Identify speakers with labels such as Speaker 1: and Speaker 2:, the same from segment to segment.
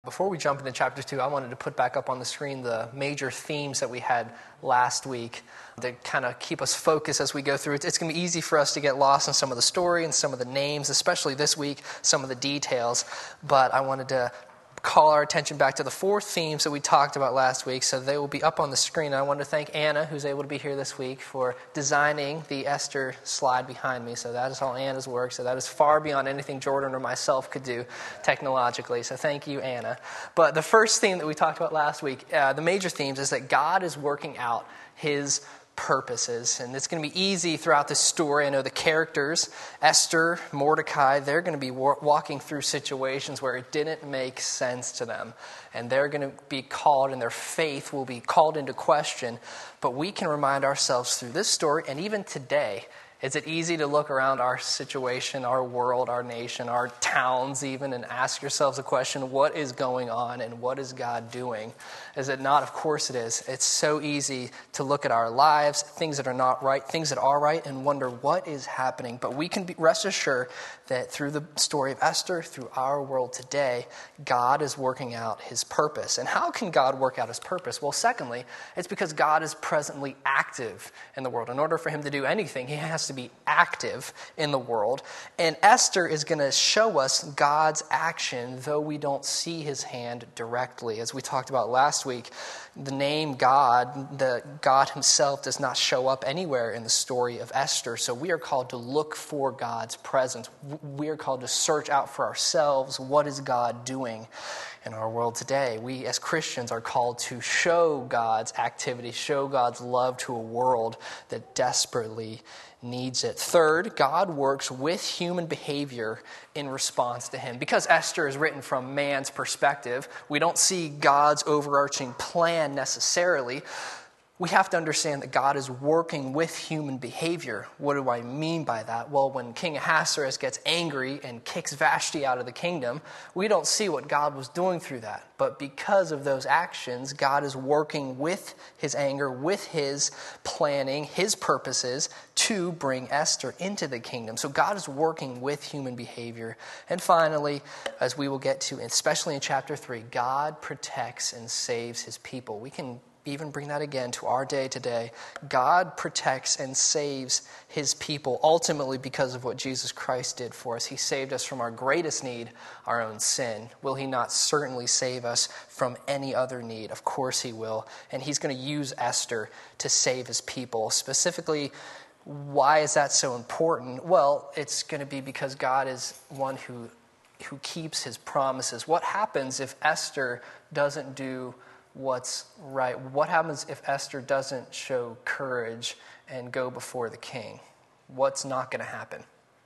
Speaker 1: Before we jump into chapter 2, I wanted to put back up on the screen the major themes that we had last week to kind of keep us focused as we go through it. It's going to be easy for us to get lost in some of the story and some of the names, especially this week, some of the details. But I wanted to call our attention back to the four themes that we talked about last week, so they will be up on the screen. I want to thank Anna, who's able to be here this week, for designing the Esther slide behind me. So that is all Anna's work. So that is far beyond anything Jordan or myself could do technologically. So thank you, Anna. But the first theme that we talked about last week, the major themes, is that God is working out His purposes. And it's going to be easy throughout this story. I know the characters, Esther, Mordecai, they're going to be walking through situations where it didn't make sense to them. And they're going to be called, and their faith will be called into question. But we can remind ourselves through this story, and even today, is it easy to look around our situation, our world, our nation, our towns even, and ask yourselves a question, what is going on and what is God doing? Is it not? Of course it is. It's so easy to look at our lives, things that are not right, things that are right, and wonder what is happening. But we can rest assured that through the story of Esther, through our world today, God is working out His purpose. And how can God work out His purpose? Well, secondly, it's because God is presently active in the world. In order for Him to do anything, He has to be active in the world. And Esther is going to show us God's action, though we don't see His hand directly. As we talked about last week, the name God, the God Himself, does not show up anywhere in the story of Esther. So we are called to look for God's presence. We are called to search out for ourselves, what is God doing in our world today? We as Christians are called to show God's activity, show God's love to a world that desperately needs it. Third, God works with human behavior in response to Him. Because Esther is written from man's perspective, we don't see God's overarching plan necessarily. We have to understand that God is working with human behavior. What do I mean by that? Well, when King Ahasuerus gets angry and kicks Vashti out of the kingdom, we don't see what God was doing through that. But because of those actions, God is working with His anger, with His planning, His purposes to bring Esther into the kingdom. So God is working with human behavior. And finally, as we will get to, especially in chapter 3, God protects and saves His people. We can even bring that again to our day today. God protects and saves His people ultimately because of what Jesus Christ did for us. He saved us from our greatest need, our own sin. Will He not certainly save us from any other need? Of course He will. And He's going to use Esther to save His people. Specifically, why is that so important? Well, it's going to be because God is one who keeps His promises. What happens if Esther doesn't do what's right? What happens if Esther doesn't show courage and go before the king? What's not going to happen?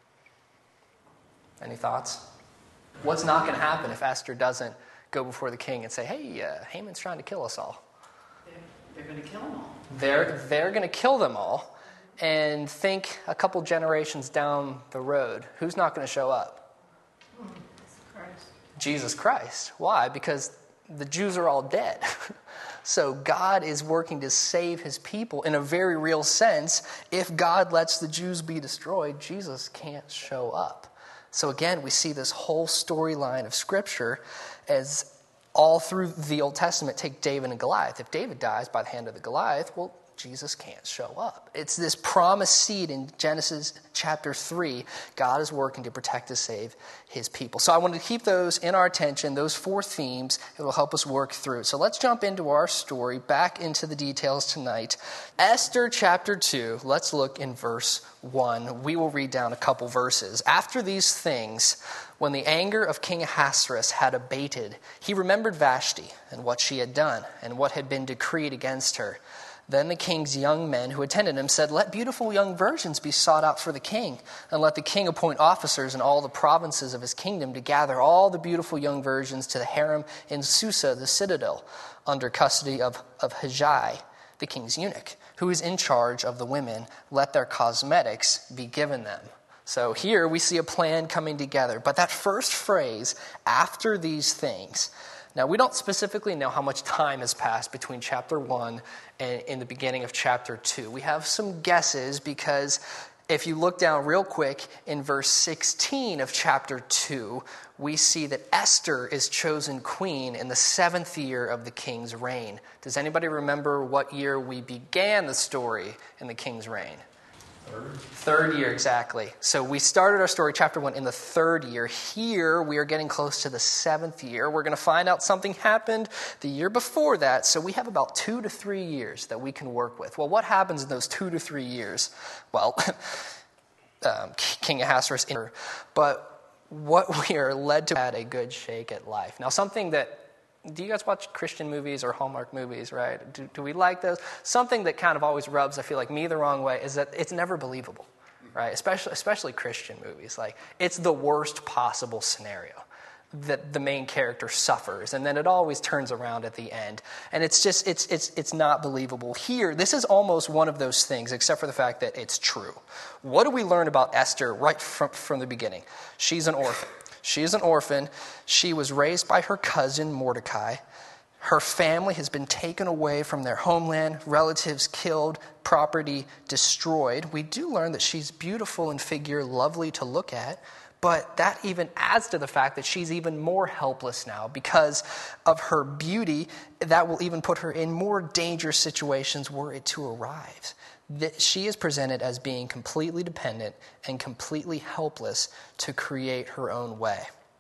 Speaker 1: Any thoughts? What's not going to happen if Esther doesn't go before the king and say, hey, Haman's trying to kill us all?
Speaker 2: They're going to kill them all.
Speaker 1: They're going to kill them all. And think a couple generations down the road, who's not going to show up? Jesus Christ. Why? Because the Jews are all dead. So God is working to save His people in a very real sense. If God lets the Jews be destroyed, Jesus can't show up. So again, we see this whole storyline of Scripture as all through the Old Testament. Take David and Goliath. If David dies by the hand of the Goliath, well, Jesus can't show up. It's this promised seed in Genesis chapter 3. God is working to protect and save His people. So I want to keep those in our attention, those four themes. It will help us work through. So let's jump into our story, back into the details tonight. Esther chapter 2, let's look in verse 1. We will read down a couple verses. After these things, when the anger of King Ahasuerus had abated, he remembered Vashti and what she had done and what had been decreed against her. Then the king's young men who attended him said, let beautiful young virgins be sought out for the king, and let the king appoint officers in all the provinces of his kingdom to gather all the beautiful young virgins to the harem in Susa, the citadel, under custody of Hajai, the king's eunuch, who is in charge of the women. Let their cosmetics be given them. So here we see a plan coming together. But that first phrase, after these things, now, we don't specifically know how much time has passed between chapter 1 and in the beginning of chapter 2. We have some guesses because If you look down real quick in verse 16 of chapter 2, we see that Esther is chosen queen in the 7th year of the king's reign. Does anybody remember what year we began the story in the king's reign? Third year, exactly. So we started our story, chapter 1, in the 3rd year. Here, we are getting close to the 7th year. We're going to find out something happened the year before that. So we have about 2 to 3 years that we can work with. Well, what happens in those 2 to 3 years? Well, King Ahasuerus, but what we are led to had a good shake at life. Now, something that, do you guys watch Christian movies or Hallmark movies, right? Do we like those? Something that kind of always rubs, I feel like, me the wrong way is that it's never believable, right? Especially Christian movies. Like, it's the worst possible scenario that the main character suffers, and then it always turns around at the end. And it's just, it's not believable. Here, this is almost one of those things, except for the fact that it's true. What do we learn about Esther right from the beginning? She's an orphan. She is an orphan. She was raised by her cousin, Mordecai. Her family has been taken away from their homeland, relatives killed, property destroyed. We do learn that she's beautiful in figure, lovely to look at, but that even adds to the fact that she's even more helpless now because of her beauty. That will even put her in more dangerous situations were it to arrive. That she is presented as being completely dependent and completely helpless to create her own way.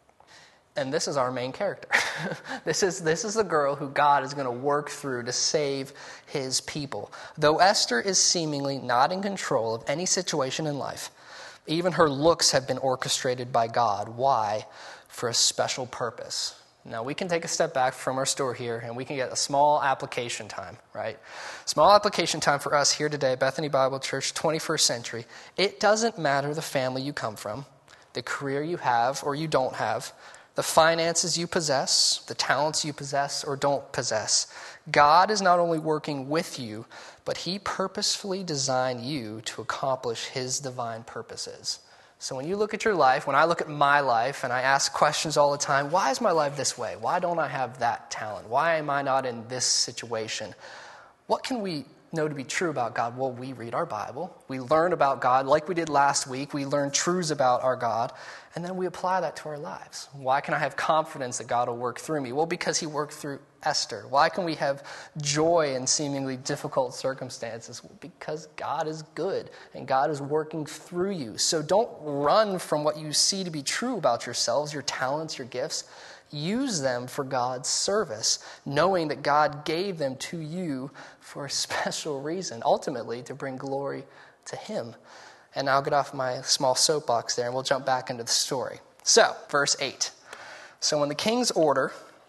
Speaker 1: And this is our main character. This is the girl who God is going to work through to save his people. Though Esther is seemingly not in control of any situation in life, even her looks have been orchestrated by God. Why? For a special purpose. Now, we can take a step back from our story here, and we can get a small application time, right? Small application time for us here today, Bethany Bible Church, 21st century. It doesn't matter the family you come from, the career you have or you don't have, the finances you possess, the talents you possess or don't possess. God is not only working with you, but he purposefully designed you to accomplish his divine purposes. So when you look at your life, when I look at my life, and I ask questions all the time, why is my life this way? Why don't I have that talent? Why am I not in this situation? What can we know to be true about God? Well, we read our Bible. We learn about God like we did last week. We learn truths about our God, and then we apply that to our lives. Why can I have confidence that God will work through me? Well, because he worked through Esther. Why can we have joy in seemingly difficult circumstances? Well, because God is good and God is working through you. So don't run from what you see to be true about yourselves, your talents, your gifts. Use them for God's service, knowing that God gave them to you for a special reason, ultimately to bring glory to him. And I'll get off my small soapbox there and we'll jump back into the story. So, verse 8. So when the king's order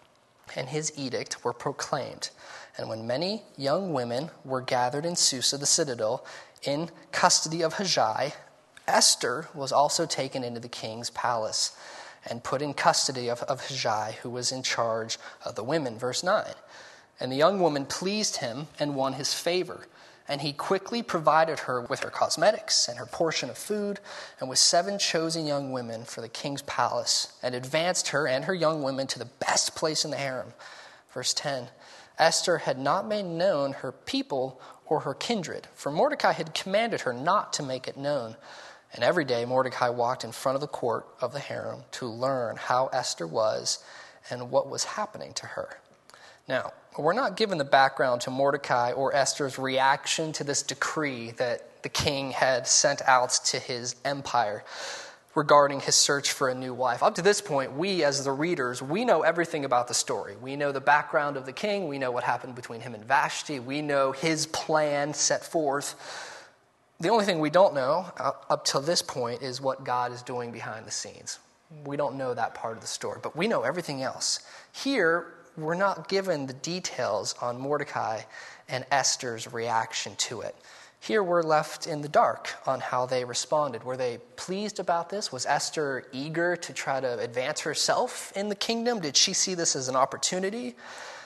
Speaker 1: and his edict were proclaimed, and when many young women were gathered in Susa, the citadel, in custody of Hushai, Esther was also taken into the king's palace and put in custody of Hushai, who was in charge of the women. Verse 9. And the young woman pleased him and won his favor. And he quickly provided her with her cosmetics and her portion of food, and with 7 chosen young women for the king's palace, and advanced her and her young women to the best place in the harem. Verse 10. Esther had not made known her people or her kindred, for Mordecai had commanded her not to make it known. And every day Mordecai walked in front of the court of the harem to learn how Esther was and what was happening to her. Now, we're not given the background to Mordecai or Esther's reaction to this decree that the king had sent out to his empire regarding his search for a new wife. Up to this point, we as the readers, we know everything about the story. We know the background of the king. We know what happened between him and Vashti. We know his plan set forth. The only thing we don't know up till this point is what God is doing behind the scenes. We don't know that part of the story, but we know everything else. Here, we're not given the details on Mordecai and Esther's reaction to it. Here we're left in the dark on how they responded. Were they pleased about this? Was Esther eager to try to advance herself in the kingdom? Did she see this as an opportunity?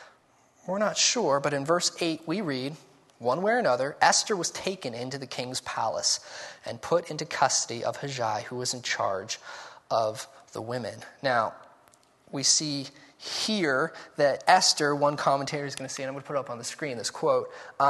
Speaker 1: We're not sure, but in verse 8 we read, one way or another, Esther was taken into the king's palace and put into custody of Hushai, who was in charge of the women. Now, we see here that Esther, one commentator is going to say, and I'm going to put it up on the screen, this quote,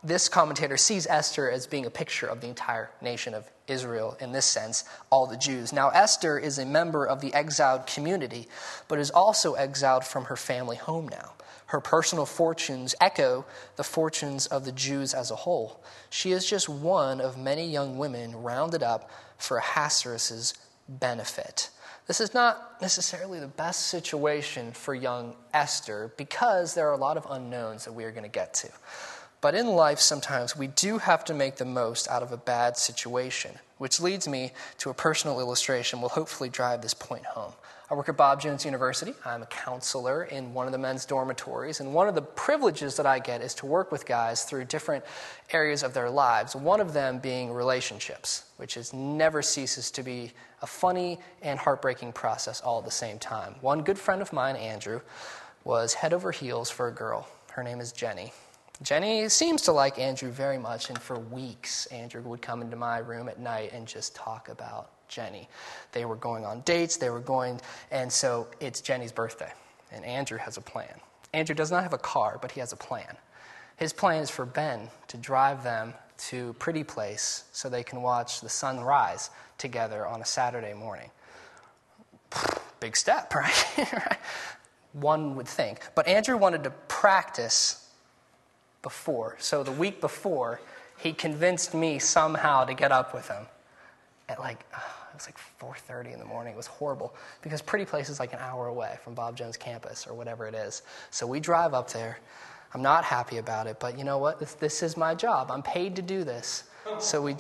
Speaker 1: this commentator sees Esther as being a picture of the entire nation of Israel, in this sense, all the Jews. Now, Esther is a member of the exiled community, but is also exiled from her family home now. Her personal fortunes echo the fortunes of the Jews as a whole. She is just one of many young women rounded up for Ahasuerus' benefit. This is not necessarily the best situation for young Esther because there are a lot of unknowns that we are going to get to. But in life, sometimes we do have to make the most out of a bad situation, which leads me to a personal illustration will hopefully drive this point home. I work at Bob Jones University. I'm a counselor in one of the men's dormitories, and one of the privileges that I get is to work with guys through different areas of their lives, one of them being relationships, which never ceases to be a funny and heartbreaking process all at the same time. One good friend of mine, Andrew, was head over heels for a girl. Her name is Jenny. Jenny seems to like Andrew very much, and for weeks, Andrew would come into my room at night and just talk about Jenny. They were going on dates, and so it's Jenny's birthday, and Andrew has a plan. Andrew does not have a car, but he has a plan. His plan is for Ben to drive them to a pretty place so they can watch the sun rise together on a Saturday morning. Big step, right? One would think. But Andrew wanted to practice before. So the week before, he convinced me somehow to get up with him at it was 4:30 in the morning. It was horrible because Pretty Place is like an hour away from Bob Jones campus or whatever it is. So we drive up there. I'm not happy about it, but you know what? This is my job. I'm paid to do this. So we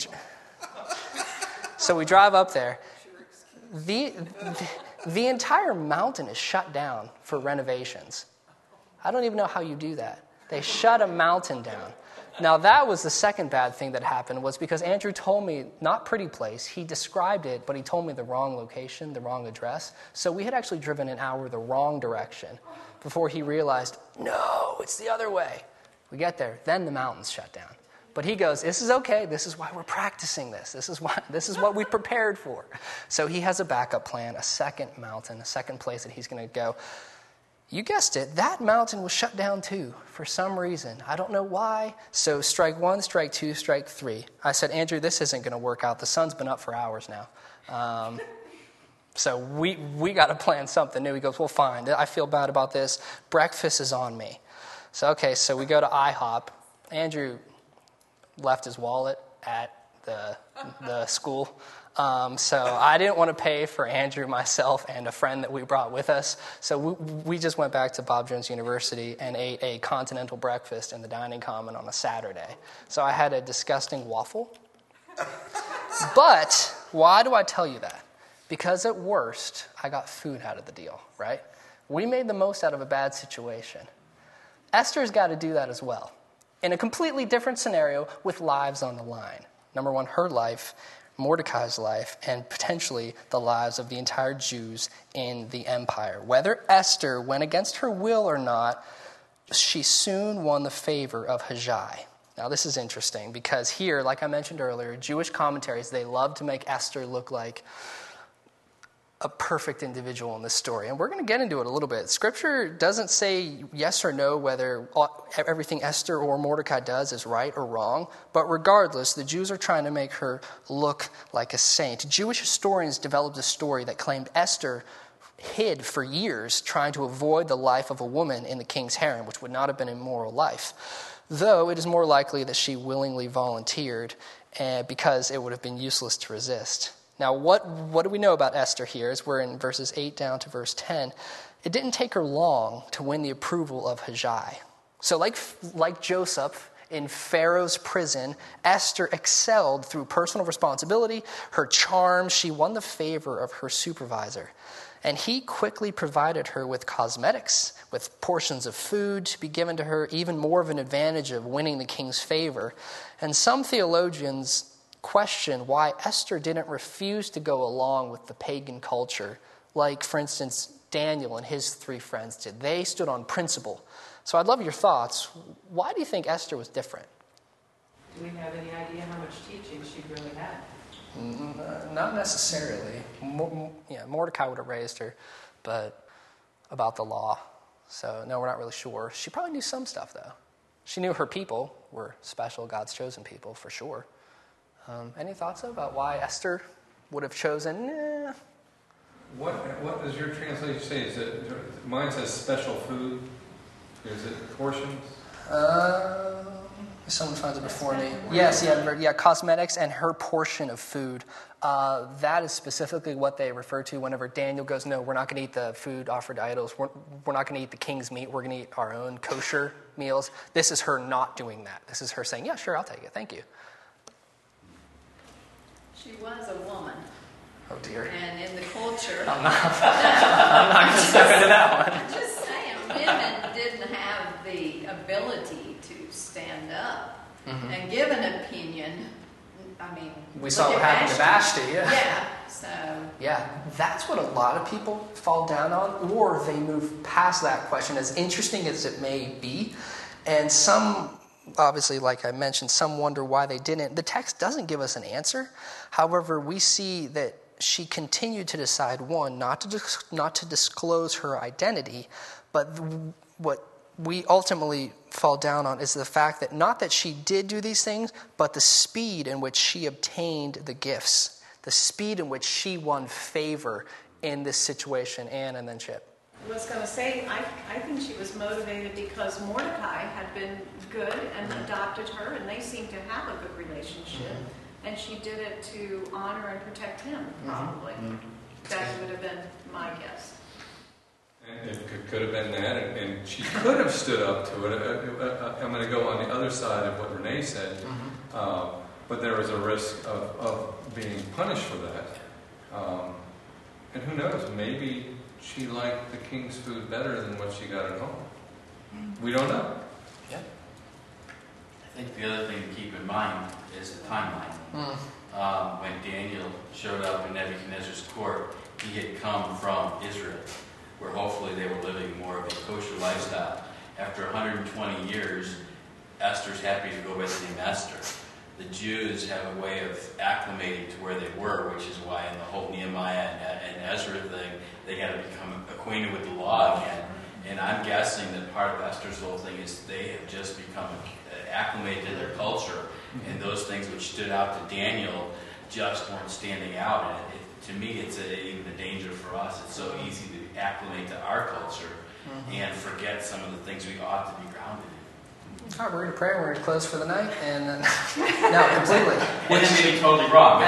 Speaker 1: drive up there. The entire mountain is shut down for renovations. I don't even know how you do that. They shut a mountain down. Now, that was the second bad thing that happened, was because Andrew told me, not Pretty Place, he described it, but he told me the wrong location, the wrong address. So we had actually driven an hour the wrong direction before he realized, no, it's the other way. We get there, then the mountain's shut down. But he goes, this is okay, this is why we're practicing this. This is what we prepared for. So he has a backup plan, a second mountain, a second place that he's going to go. You guessed it, that mountain was shut down too, for some reason. I don't know why. So strike one, strike two, strike three. I said, Andrew, this isn't going to work out. The sun's been up for hours now. So we got to plan something new. He goes, well, fine. I feel bad about this. Breakfast is on me. So we go to IHOP. Andrew left his wallet at the school. So I didn't want to pay for Andrew, myself, and a friend that we brought with us. So we just went back to Bob Jones University and ate a continental breakfast in the dining common on a Saturday. So I had a disgusting waffle. But why do I tell you that? Because at worst, I got food out of the deal, right? We made the most out of a bad situation. Esther's got to do that as well, in a completely different scenario with lives on the line. Number one, her life, Mordecai's life, and potentially the lives of the entire Jews in the empire. Whether Esther went against her will or not, she soon won the favor of Hushai. Now, this is interesting because here, like I mentioned earlier, Jewish commentaries, they love to make Esther look like a perfect individual in this story. And we're going to get into it a little bit. Scripture doesn't say yes or no whether everything Esther or Mordecai does is right or wrong. But regardless, the Jews are trying to make her look like a saint. Jewish historians developed a story that claimed Esther hid for years trying to avoid the life of a woman in the king's harem, which would not have been a moral life. Though it is more likely that she willingly volunteered because it would have been useless to resist. Now, what do we know about Esther here? As we're in verses 8 down to verse 10, it didn't take her long to win the approval of Hushai. So like Joseph in Pharaoh's prison, Esther excelled through personal responsibility, her charm. She won the favor of her supervisor. And he quickly provided her with cosmetics, with portions of food to be given to her, even more of an advantage of winning the king's favor. And some theologians question why Esther didn't refuse to go along with the pagan culture, like, for instance, Daniel and his 3 friends did. They stood on principle. So I'd love your thoughts. Why do you think Esther was different?
Speaker 2: Do we have any idea how much teaching she really had?
Speaker 1: Not necessarily. Mordecai would have raised her, but about the law. So, no, we're not really sure. She probably knew some stuff, though. She knew her people were special, God's chosen people, for sure. Any thoughts about why Esther would have chosen?
Speaker 3: What does your translation say? Is it, mine says special food. Is it portions?
Speaker 1: Someone finds it before me. Yes, cosmetics and her portion of food. That is specifically what they refer to whenever Daniel goes, no, we're not going to eat the food offered to idols. We're not going to eat the king's meat. We're going to eat our own kosher meals. This is her not doing that. This is her saying, yeah, sure, I'll take it. Thank you.
Speaker 4: She was a woman.
Speaker 1: Oh, dear.
Speaker 4: And in the culture...
Speaker 1: I'm not going to step into that one.
Speaker 4: I'm just saying, women didn't have the ability to stand up and give an opinion. I mean,
Speaker 1: we saw what happened to Vashti.
Speaker 4: Yeah, so...
Speaker 1: Yeah, that's what a lot of people fall down on, or they move past that question, as interesting as it may be. And some, obviously, like I mentioned, some wonder why they didn't. The text doesn't give us an answer. However, we see that she continued to decide, one, not to disclose her identity, but what we ultimately fall down on is the fact that not that she did do these things, but the speed in which she obtained the gifts, the speed in which she won favor in this situation. Anne and then Chip.
Speaker 2: I was going to say, I think she was motivated because Mordecai had been good and adopted her, and they seemed to have a good relationship. And she did it to honor and protect him, probably. That would have been my guess.
Speaker 3: And it could have been that, and she could have stood up to it. I'm going to go on the other side of what Renee said, but there was a risk of being punished for that. And who knows, maybe she liked the king's food better than what she got at home. We don't know.
Speaker 1: Yeah.
Speaker 5: I think the other thing to keep in mind is the timeline. When Daniel showed up in Nebuchadnezzar's court, he had come from Israel, where hopefully they were living more of a kosher lifestyle. After 120 years, Esther's happy to go by the name Esther. The Jews have a way of acclimating to where they were, which is why in the whole Nehemiah and Ezra thing, they had to become acquainted with the law again. And I'm guessing that part of Esther's whole thing is they have just become acclimated to their culture, and those things which stood out to Daniel just weren't standing out. And to me, it's even a danger for us. It's so easy to acclimate to our culture and forget some of the things we ought to be grounded in.
Speaker 1: All right, we're going to pray. We're going to close for the night, and no, completely.
Speaker 5: Which is totally wrong.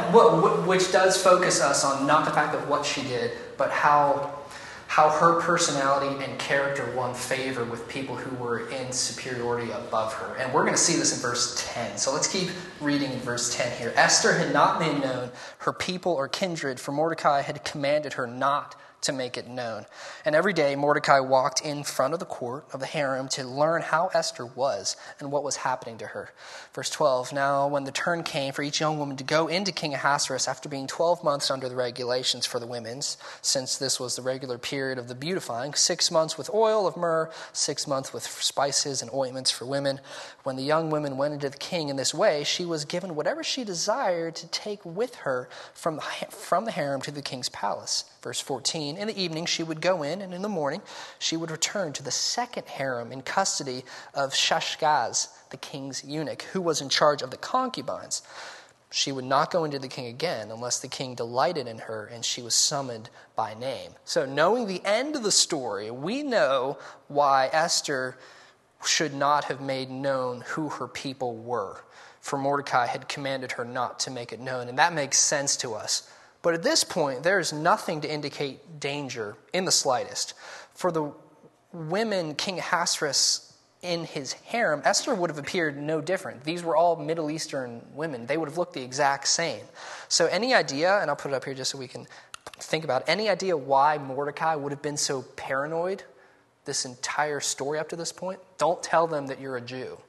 Speaker 1: Which does focus us on not the fact of what she did, but how her personality and character won favor with people who were in superiority above her. And we're going to see this in verse 10. So let's keep reading in verse 10 here. Esther had not made known her people or kindred, for Mordecai had commanded her not to make it known. And every day Mordecai walked in front of the court of the harem to learn how Esther was and what was happening to her. Verse 12, now when the turn came for each young woman to go into King Ahasuerus after being 12 months under the regulations for the women's, since this was the regular period of the beautifying, 6 months with oil of myrrh, 6 months with spices and ointments for women. When the young women went into the king in this way, she was given whatever she desired to take with her from the harem to the king's palace. Verse 14, in the evening she would go in, and in the morning she would return to the second harem in custody of Shashgaz, the king's eunuch, who was in charge of the concubines. She would not go into the king again unless the king delighted in her and she was summoned by name. So knowing the end of the story, we know why Esther should not have made known who her people were. For Mordecai had commanded her not to make it known, and that makes sense to us. But at this point, there is nothing to indicate danger in the slightest. For the women, King Ahasuerus in his harem, Esther would have appeared no different. These were all Middle Eastern women. They would have looked the exact same. So any idea, and I'll put it up here just so we can think about it, any idea why Mordecai would have been so paranoid this entire story up to this point? Don't tell them that you're a Jew.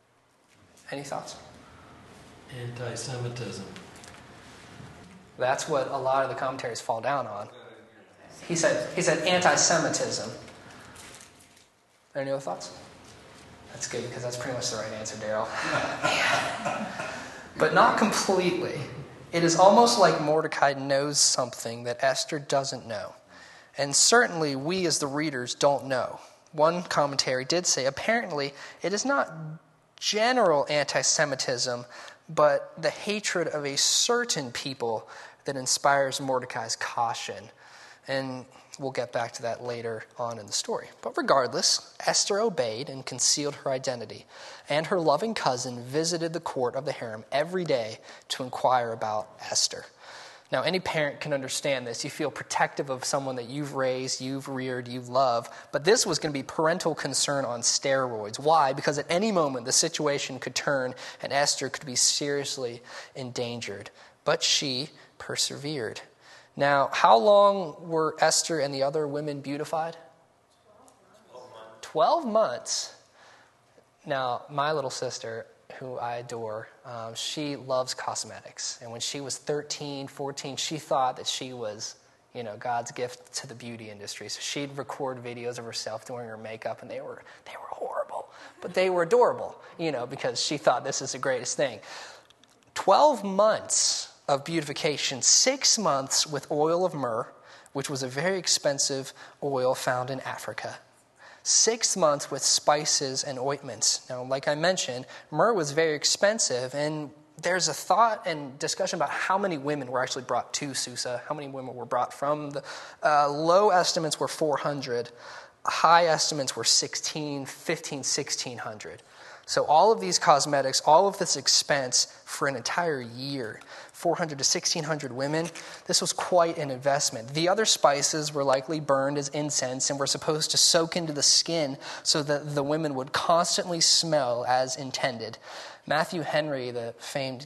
Speaker 1: Any thoughts?
Speaker 6: Anti-Semitism.
Speaker 1: That's what a lot of the commentaries fall down on. He said anti-Semitism. Any other thoughts? That's good, because that's pretty much the right answer, Daryl. But not completely. It is almost like Mordecai knows something that Esther doesn't know. And certainly we as the readers don't know. one commentary did say, apparently it is not general anti-Semitism, but the hatred of a certain people that inspires Mordecai's caution. And we'll get back to that later on in the story. But regardless, Esther obeyed and concealed her identity, and her loving cousin visited the court of the harem every day to inquire about Esther. Now, any parent can understand this. You feel protective of someone that you've raised, you've reared, you love. But this was going to be parental concern on steroids. Why? Because at any moment, the situation could turn and Esther could be seriously endangered. But she persevered. Now, how long were Esther and the other women beautified? 12 months. Now, my little sister, who I adore, she loves cosmetics. And when she was 13, 14, she thought that she was, God's gift to the beauty industry. So she'd record videos of herself doing her makeup, and they were horrible. But they were adorable, because she thought this is the greatest thing. 12 months of beautification, 6 months with oil of myrrh, which was a very expensive oil found in Africa. 6 months with spices and ointments. Now, like I mentioned, myrrh was very expensive, and there's a thought and discussion about how many women were actually brought to Susa, how many women were brought from the low estimates were 400, high estimates were 1,600. So all of these cosmetics, all of this expense for an entire year, 400 to 1,600 women, this was quite an investment. The other spices were likely burned as incense and were supposed to soak into the skin so that the women would constantly smell as intended. Matthew Henry, the famed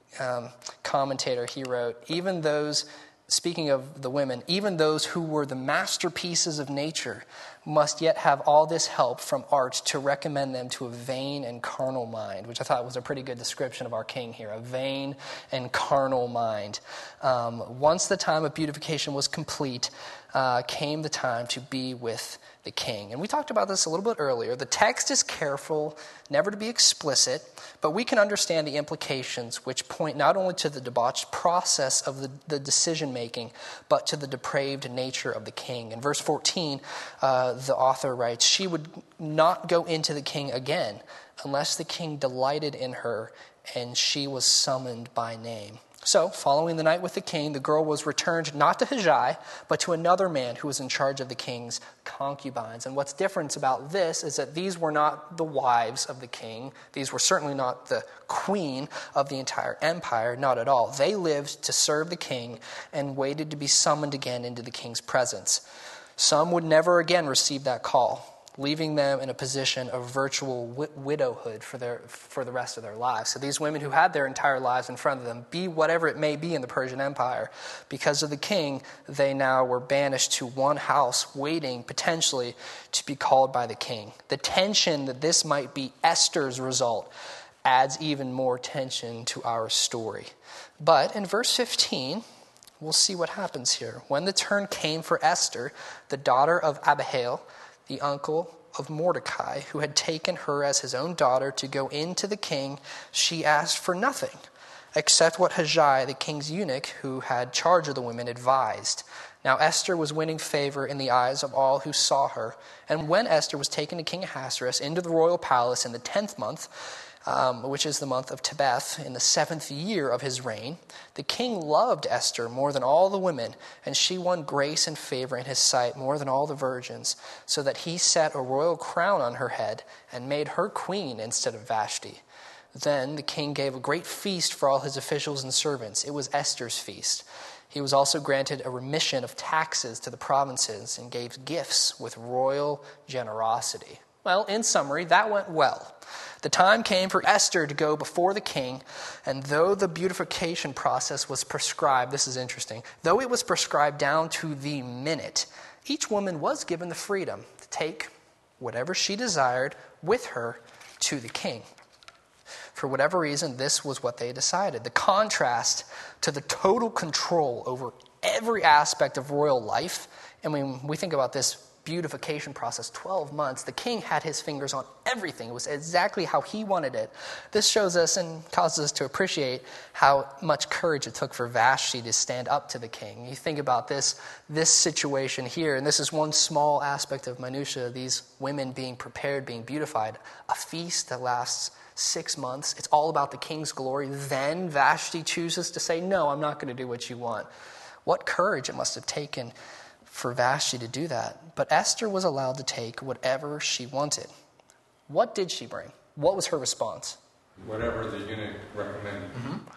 Speaker 1: commentator, he wrote, even those, speaking of the women, even those who were the masterpieces of nature must yet have all this help from art to recommend them to a vain and carnal mind, which I thought was a pretty good description of our king here, a vain and carnal mind. Once the time of beautification was complete, came the time to be with the king. And we talked about this a little bit earlier. The text is careful, never to be explicit, but we can understand the implications which point not only to the debauched process of the decision-making, but to the depraved nature of the king. In verse 14, the author writes, she would not go into the king again unless the king delighted in her and she was summoned by name. So, following the night with the king, the girl was returned not to Hajai, but to another man who was in charge of the king's concubines. And what's different about this is that these were not the wives of the king. These were certainly not the queen of the entire empire, not at all. They lived to serve the king and waited to be summoned again into the king's presence. Some would never again receive that call, leaving them in a position of virtual widowhood for the rest of their lives. So these women who had their entire lives in front of them, be whatever it may be in the Persian Empire, because of the king, they now were banished to one house, waiting potentially to be called by the king. The tension that this might be Esther's result adds even more tension to our story. But in verse 15, we'll see what happens here. When the turn came for Esther, the daughter of Abihail, the uncle of Mordecai, who had taken her as his own daughter to go in to the king, she asked for nothing, except what Hajai, the king's eunuch, who had charge of the women, advised. Now Esther was winning favor in the eyes of all who saw her. And when Esther was taken to King Ahasuerus into the royal palace in the 10th month, which is the month of Tebeth, in the 7th year of his reign, the king loved Esther more than all the women, and she won grace and favor in his sight more than all the virgins, so that he set a royal crown on her head and made her queen instead of Vashti. Then the king gave a great feast for all his officials and servants. It was Esther's feast. He was also granted a remission of taxes to the provinces and gave gifts with royal generosity. Well, in summary, that went well. The time came for Esther to go before the king, and though the beautification process was prescribed, this is interesting, though it was prescribed down to the minute, each woman was given the freedom to take whatever she desired with her to the king. For whatever reason, this was what they decided. The contrast to the total control over every aspect of royal life, and when we think about this beautification process, 12 months. The king had his fingers on everything. It was exactly how he wanted it. This shows us and causes us to appreciate how much courage it took for Vashti to stand up to the king. You think about this situation here, and this is one small aspect of minutia, these women being prepared, being beautified. A feast that lasts 6 months. It's all about the king's glory. Then Vashti chooses to say, no, I'm not going to do what you want. What courage it must have taken for Vashti to do that. But Esther was allowed to take whatever she wanted. What did she bring? What was her response?
Speaker 3: Whatever the eunuch recommended.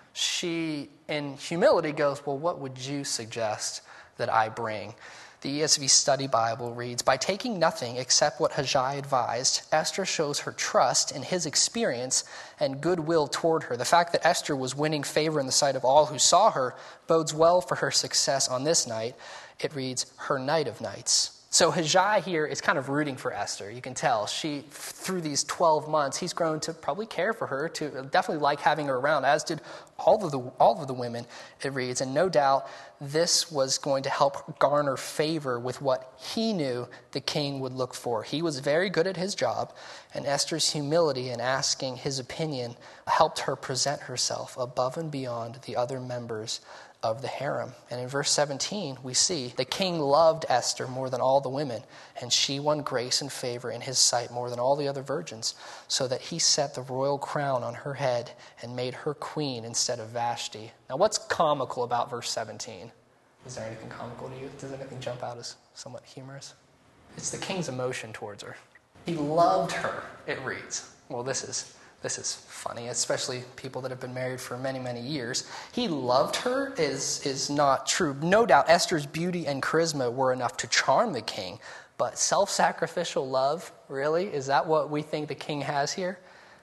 Speaker 1: She, in humility, goes, well, what would you suggest that I bring? The ESV Study Bible reads, by taking nothing except what Haggai advised, Esther shows her trust in his experience and goodwill toward her. The fact that Esther was winning favor in the sight of all who saw her bodes well for her success on this night. It reads, her night of nights. So Haggai here is kind of rooting for Esther. You can tell through these 12 months, he's grown to probably care for her, to definitely like having her around, as did all of the women, it reads. And no doubt this was going to help garner favor with what he knew the king would look for. He was very good at his job, and Esther's humility in asking his opinion helped her present herself above and beyond the other members of the harem. And in verse 17, we see the king loved Esther more than all the women, and she won grace and favor in his sight more than all the other virgins, so that he set the royal crown on her head and made her queen instead of Vashti. Now, what's comical about verse 17? Is there anything comical to you? Does anything jump out as somewhat humorous? It's the king's emotion towards her. He loved her, it reads. Well, this is funny, especially people that have been married for many, many years. He loved her is not true. No doubt Esther's beauty and charisma were enough to charm the king, but self-sacrificial love, really? Is that what we think the king has here?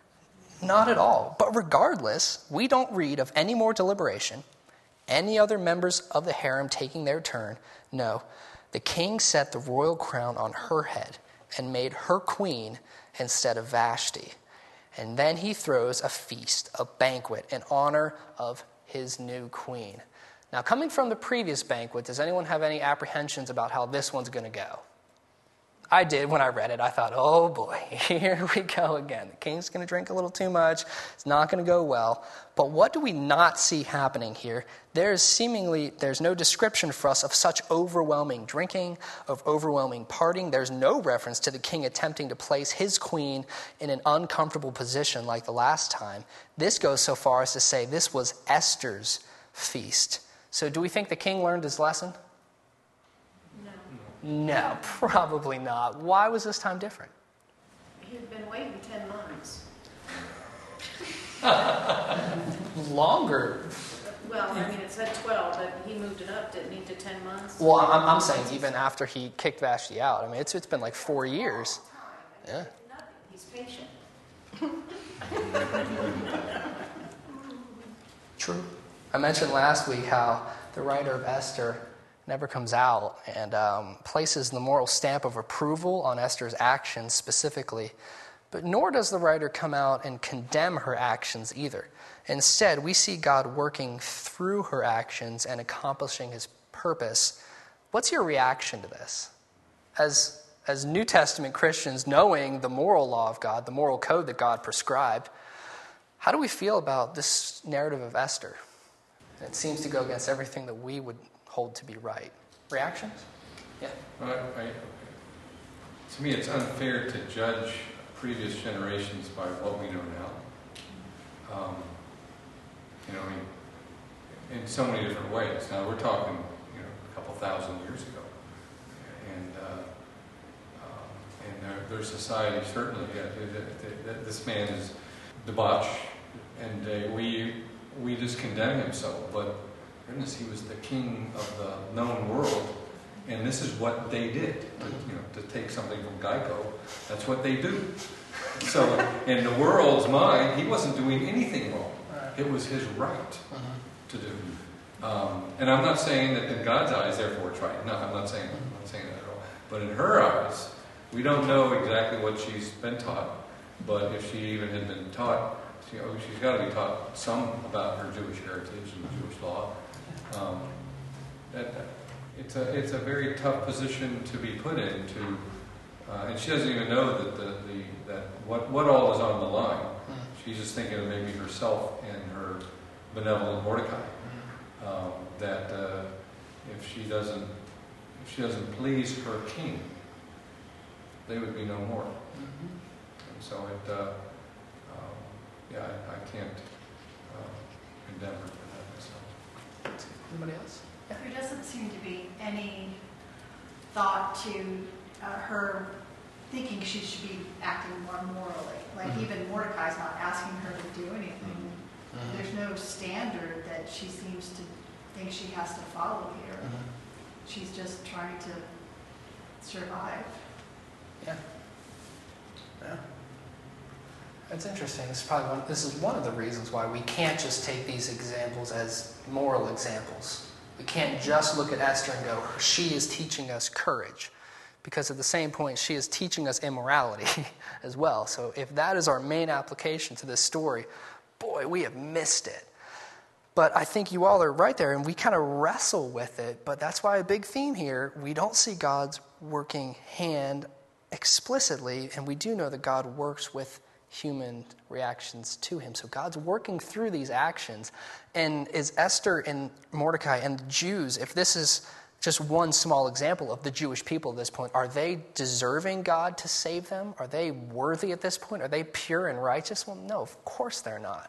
Speaker 1: Not at all. But regardless, we don't read of any more deliberation, any other members of the harem taking their turn. No, the king set the royal crown on her head and made her queen instead of Vashti. And then he throws a feast, a banquet, in honor of his new queen. Now, coming from the previous banquet, does anyone have any apprehensions about how this one's going to go? I did when I read it. I thought, oh boy, here we go again. The king's going to drink a little too much. It's not going to go well. But what do we not see happening here? There's no description for us of such overwhelming drinking, of overwhelming partying. There's no reference to the king attempting to place his queen in an uncomfortable position like the last time. This goes so far as to say this was Esther's feast. So do we think the king learned his lesson? No, probably not. Why was this time different?
Speaker 2: He'd been waiting 10 months.
Speaker 1: Longer.
Speaker 2: Well, I mean, it said 12, but he moved it up, didn't he, to 10 months?
Speaker 1: Well, I'm saying even after he kicked Vashti out. I mean, it's been like 4 years. Yeah.
Speaker 2: He's patient.
Speaker 1: True. I mentioned last week how the writer of Esther never comes out and places the moral stamp of approval on Esther's actions specifically. But nor does the writer come out and condemn her actions either. Instead, we see God working through her actions and accomplishing his purpose. What's your reaction to this? As New Testament Christians, knowing the moral law of God, the moral code that God prescribed, how do we feel about this narrative of Esther? It seems to go against everything that we would hold to be right. Reactions? Yeah.
Speaker 3: To me, it's unfair to judge previous generations by what we know now. In so many different ways. Now we're talking, a couple thousand years ago, and their society certainly. This man is debauched, and we just condemn him so, but. Goodness, he was the king of the known world, and this is what they did. To take something from Geico, that's what they do. So, in the world's mind, he wasn't doing anything wrong. It was his right to do. And I'm not saying that in God's eyes, therefore, it's right. No, I'm not saying that at all. But in her eyes, we don't know exactly what she's been taught. But if she even had been taught, she's got to be taught some about her Jewish heritage and Jewish law. it's a very tough position to be put into, and she doesn't even know that what all is on the line. She's just thinking of maybe herself and her benevolent Mordecai. That if she doesn't please her king, they would be no more. And so I can't condemn her for that myself.
Speaker 1: Anybody else?
Speaker 6: There doesn't seem to be any thought to her thinking she should be acting more morally. Like even Mordecai's not asking her to do anything. There's no standard that she seems to think she has to follow here. She's just trying to survive.
Speaker 1: Yeah. It's interesting. This is one of the reasons why we can't just take these examples as moral examples. We can't just look at Esther and go, she is teaching us courage. Because at the same point, she is teaching us immorality as well. So if that is our main application to this story, boy, we have missed it. But I think you all are right there, and we kind of wrestle with it. But that's why a big theme here, we don't see God's working hand explicitly, and we do know that God works with human reactions to him. So God's working through these actions. And is Esther and Mordecai and the Jews, if this is just one small example of the Jewish people at this point, are they deserving God to save them? Are they worthy at this point? Are they pure and righteous? Well, no, of course they're not.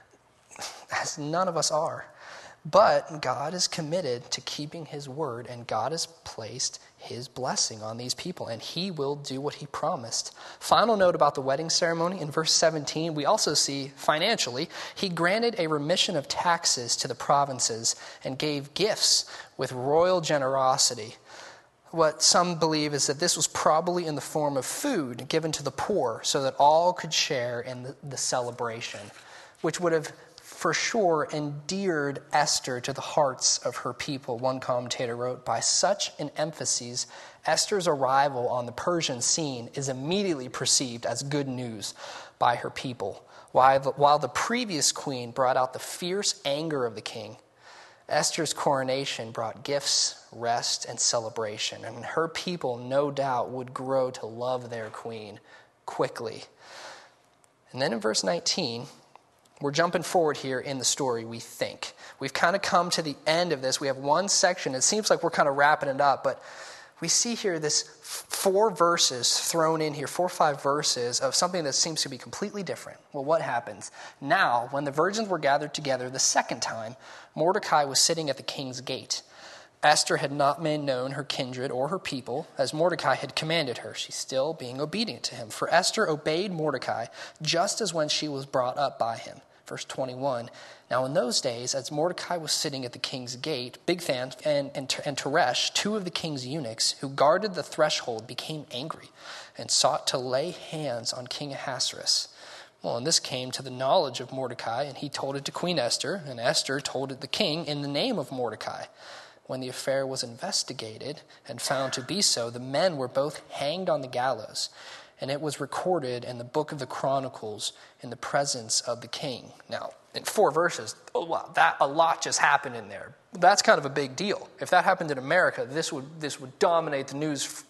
Speaker 1: As none of us are. But God is committed to keeping his word, and God has placed his blessing on these people, and he will do what he promised. Final note about the wedding ceremony. In verse 17, we also see financially, he granted a remission of taxes to the provinces and gave gifts with royal generosity. What some believe is that this was probably in the form of food given to the poor so that all could share in the celebration, which would have for sure endeared Esther to the hearts of her people. One commentator wrote, by such an emphasis, Esther's arrival on the Persian scene is immediately perceived as good news by her people. While the previous queen brought out the fierce anger of the king, Esther's coronation brought gifts, rest, and celebration. And her people, no doubt, would grow to love their queen quickly. And then in verse 19, we're jumping forward here in the story, we think. We've kind of come to the end of this. We have one section. It seems like we're kind of wrapping it up, but we see here this 4 verses thrown in here, 4 or 5 verses of something that seems to be completely different. Well, what happens? Now, when the virgins were gathered together the second time, Mordecai was sitting at the king's gate. Esther had not made known her kindred or her people, as Mordecai had commanded her. She's still being obedient to him. For Esther obeyed Mordecai just as when she was brought up by him. Verse 21, now in those days, as Mordecai was sitting at the king's gate, Bigthan and Teresh, 2 of the king's eunuchs who guarded the threshold, became angry and sought to lay hands on King Ahasuerus. Well, and this came to the knowledge of Mordecai, and he told it to Queen Esther, and Esther told it the king in the name of Mordecai. When the affair was investigated and found to be so, the men were both hanged on the gallows, and it was recorded in the book of the Chronicles in the presence of the king. Now, in 4 verses, oh wow, that a lot just happened in there. That's kind of a big deal. If that happened in America, this would dominate the news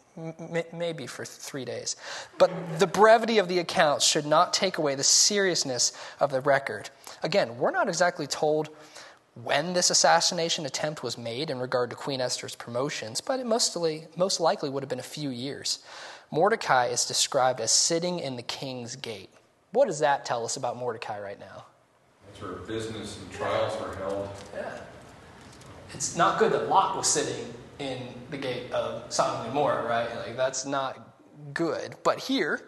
Speaker 1: maybe for 3 days. But the brevity of the accounts should not take away the seriousness of the record. Again, we're not exactly told when this assassination attempt was made in regard to Queen Esther's promotions, but it most likely would have been a few years. Mordecai is described as sitting in the king's gate. What does that tell us about Mordecai right now?
Speaker 3: That's where business and trials were held.
Speaker 1: Yeah. It's not good that Lot was sitting in the gate of Sodom and Gomorrah, right? Like, that's not good. But here,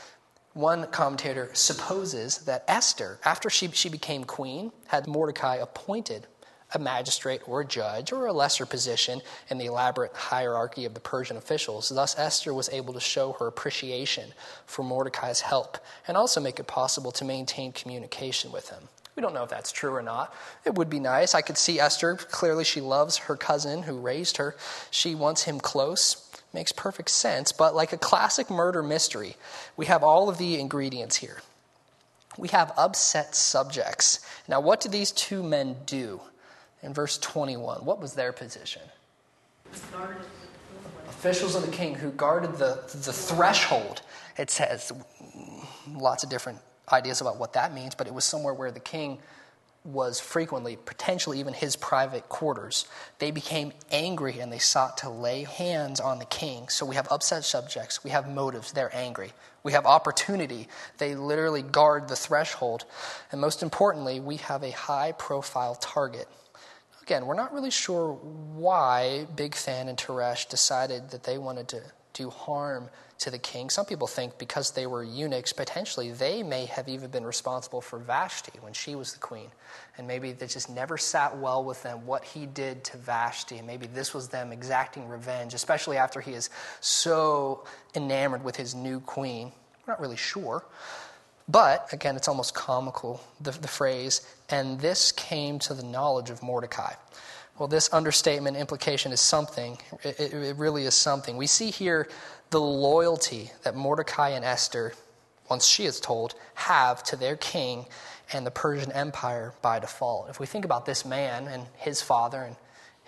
Speaker 1: one commentator supposes that Esther, after she became queen, had Mordecai appointed a magistrate or a judge or a lesser position in the elaborate hierarchy of the Persian officials. Thus, Esther was able to show her appreciation for Mordecai's help and also make it possible to maintain communication with him. We don't know if that's true or not. It would be nice. I could see Esther. Clearly, she loves her cousin who raised her. She wants him close. Makes perfect sense. But like a classic murder mystery, we have all of the ingredients here. We have upset subjects. Now, what did these 2 men do? In verse 21, what was their position? Officials of the king who guarded the threshold. It says lots of different ideas about what that means, but it was somewhere where the king was frequently, potentially even his private quarters. They became angry and they sought to lay hands on the king. So we have upset subjects, we have motives, they're angry. We have opportunity, they literally guard the threshold. And most importantly, we have a high-profile target. Again, we're not really sure why Bigthan and Teresh decided that they wanted to do harm to the king. Some people think because they were eunuchs, potentially they may have even been responsible for Vashti when she was the queen. And maybe that just never sat well with them what he did to Vashti. And maybe this was them exacting revenge, especially after he is so enamored with his new queen. We're not really sure. But, again, it's almost comical, the phrase, and this came to the knowledge of Mordecai. Well, this understatement implication is something. It really is something. We see here the loyalty that Mordecai and Esther, once she is told, have to their king and the Persian Empire by default. If we think about this man and his father and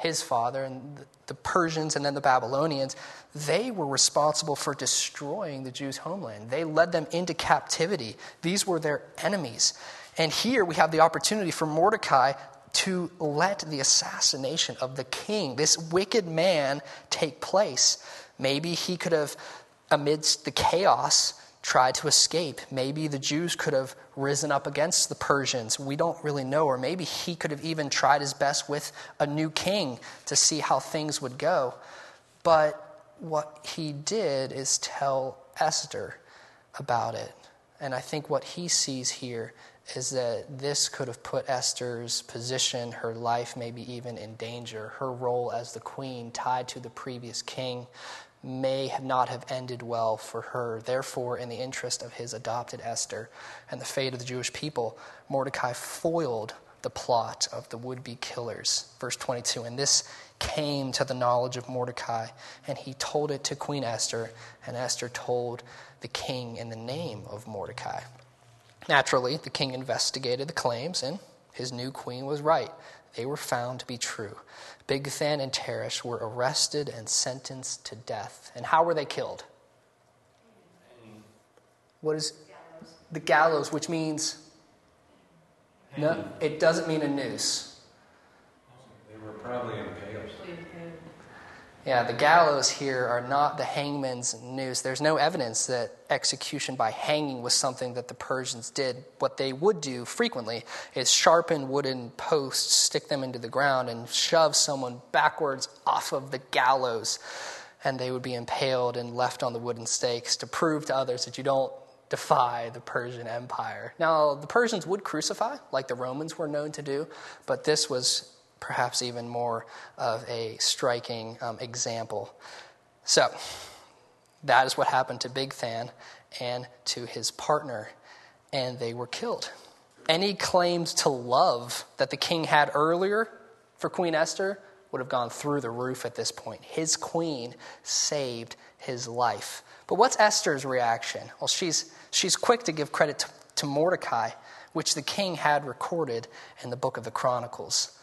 Speaker 1: the Persians and then the Babylonians, they were responsible for destroying the Jews' homeland. They led them into captivity. These were their enemies. And here we have the opportunity for Mordecai to let the assassination of the king, this wicked man, take place. Maybe he could have, amidst the chaos, tried to escape. Maybe the Jews could have risen up against the Persians. We don't really know. Or maybe he could have even tried his best with a new king to see how things would go. But what he did is tell Esther about it. And I think what he sees here is that this could have put Esther's position, her life maybe even in danger. Her role as the queen tied to the previous king may not have ended well for her. Therefore, in the interest of his adopted Esther and the fate of the Jewish people, Mordecai foiled the plot of the would-be killers. Verse 22, and this came to the knowledge of Mordecai, and he told it to Queen Esther, and Esther told the king in the name of Mordecai. Naturally, the king investigated the claims, and his new queen was right. They were found to be true. Bigthan and Teresh were arrested and sentenced to death. And how were they killed? What is the gallows, which means no, it doesn't mean a noose.
Speaker 3: They were probably impaled.
Speaker 1: Yeah, the gallows here are not the hangman's noose. There's no evidence that execution by hanging was something that the Persians did. What they would do frequently is sharpen wooden posts, stick them into the ground, and shove someone backwards off of the gallows. And they would be impaled and left on the wooden stakes to prove to others that you don't defy the Persian Empire. Now, the Persians would crucify, like the Romans were known to do, but this was perhaps even more of a striking example. So, that is what happened to Bigthan and to his partner, and they were killed. Any claims to love that the king had earlier for Queen Esther would have gone through the roof at this point. His queen saved his life. But what's Esther's reaction? Well, she's quick to give credit to Mordecai, which the king had recorded in the book of the Chronicles.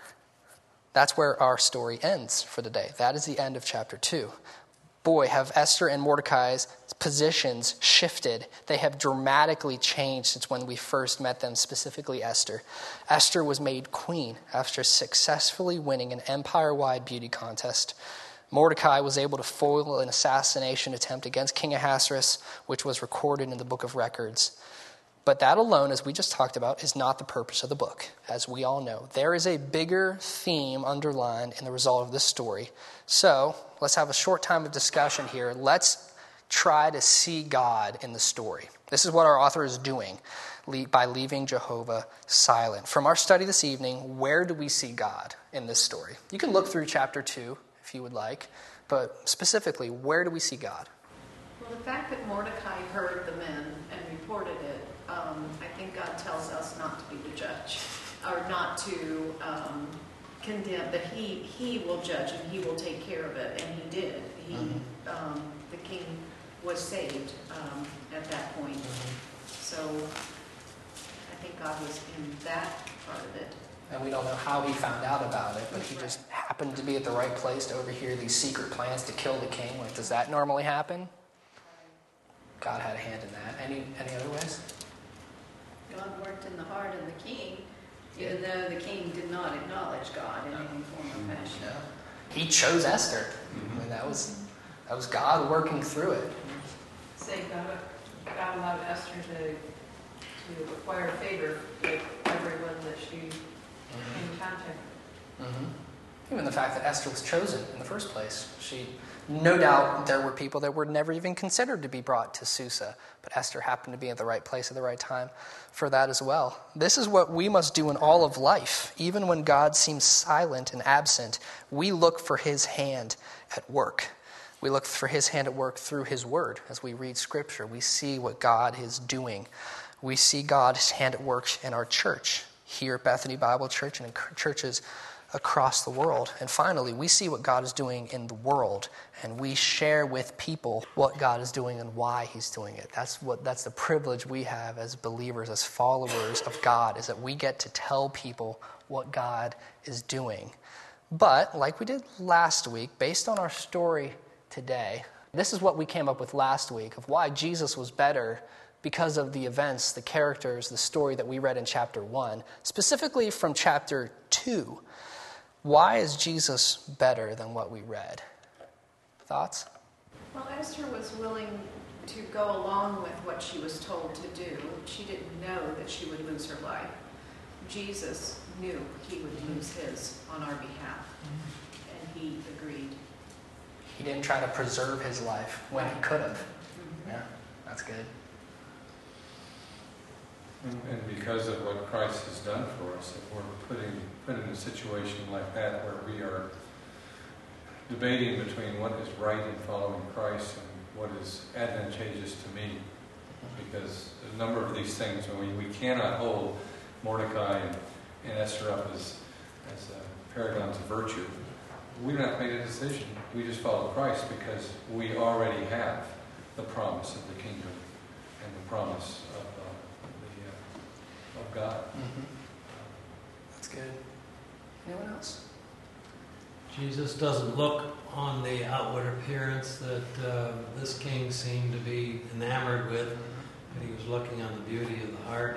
Speaker 1: That's where our story ends for the day. That is the end of chapter 2. Boy, have Esther and Mordecai's positions shifted. They have dramatically changed since when we first met them, specifically Esther. Esther was made queen after successfully winning an empire-wide beauty contest. Mordecai was able to foil an assassination attempt against King Ahasuerus, which was recorded in the book of records. But that alone, as we just talked about, is not the purpose of the book, as we all know. There is a bigger theme underlined in the result of this story. So, let's have a short time of discussion here. Let's try to see God in the story. This is what our author is doing by leaving Jehovah silent. From our study this evening, where do we see God in this story? You can look through chapter 2 if you would like, but specifically, where do we see God?
Speaker 2: Well, the fact that Mordecai heard the men and reported it, I think God tells us not to be the judge, or not to condemn, that he will judge and he will take care of it, and he did. The king was saved at that point. So I think God was in that part of it.
Speaker 1: And we don't know how he found out about it, but he just happened happened to be at the right place to overhear these secret plans to kill the king. Like, does that normally happen? God had a hand in that. Any other ways?
Speaker 4: God worked in the heart of the king, even though the king did not acknowledge God in any form or fashion.
Speaker 1: No. He chose Esther. I mean, that was God working through it.
Speaker 7: Say God allowed Esther to acquire favor with everyone that she came in contact with.
Speaker 1: Even the fact that Esther was chosen in the first place. No doubt there were people that were never even considered to be brought to Susa, but Esther happened to be at the right place at the right time for that as well. This is what we must do in all of life. Even when God seems silent and absent, we look for his hand at work. We look for his hand at work through his word. As we read scripture, we see what God is doing. We see God's hand at work in our church, here at Bethany Bible Church and in churches across the world. And finally, we see what God is doing in the world, and we share with people what God is doing and why he's doing it. That's the privilege we have as believers, as followers of God, is that we get to tell people what God is doing. But, like we did last week, based on our story today, this is what we came up with last week of why Jesus was better because of the events, the characters, the story that we read in chapter 1, specifically from chapter 2. Why is Jesus better than what we read? Thoughts?
Speaker 2: Well, Esther was willing to go along with what she was told to do. She didn't know that she would lose her life. Jesus knew he would lose his on our behalf, and he agreed.
Speaker 1: He didn't try to preserve his life when he could have. Yeah, that's good.
Speaker 3: And because of what Christ has done for us, if we're put in a situation like that where we are debating between what is right in following Christ and what is advantageous to me, because a number of these things, we cannot hold Mordecai and Esther up as paragons of virtue. We don't have to make a decision. We just follow Christ because we already have the promise of the kingdom and the promise of God.
Speaker 1: That's good. Anyone else?
Speaker 8: Jesus doesn't look on the outward appearance that this king seemed to be enamored with, but he was looking on the beauty of the heart.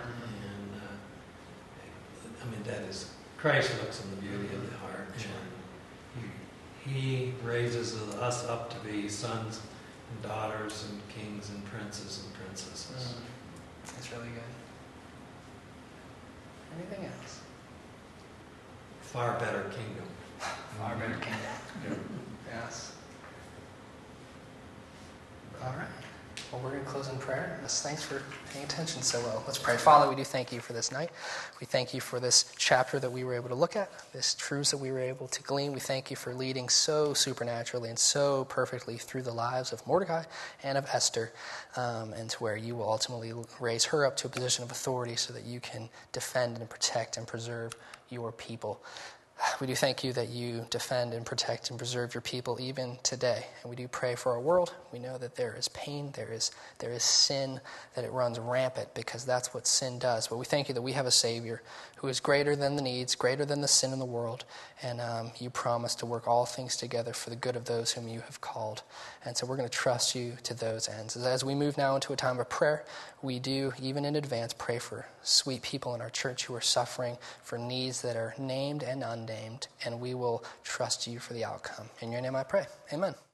Speaker 8: And that is, Christ looks on the beauty of the heart. And he raises us up to be sons and daughters and kings and princes and princesses.
Speaker 1: That's really good. Anything else?
Speaker 8: Far better kingdom.
Speaker 1: Far better kingdom. Yes. All right. Well, we're going to close in prayer. Yes, thanks for paying attention so well. Let's pray. Father, we do thank you for this night. We thank you for this chapter that we were able to look at, this truths that we were able to glean. We thank you for leading so supernaturally and so perfectly through the lives of Mordecai and of Esther, and to where you will ultimately raise her up to a position of authority so that you can defend and protect and preserve your people. We do thank you that you defend and protect and preserve your people even today. And we do pray for our world. We know that there is pain, there is sin, that it runs rampant because that's what sin does. But we thank you that we have a Savior who is greater than the needs, greater than the sin in the world. And you promise to work all things together for the good of those whom you have called. And so we're going to trust you to those ends. As we move now into a time of prayer, we do, even in advance, pray for sweet people in our church who are suffering for needs that are named and unnamed, and we will trust you for the outcome. In your name I pray. Amen.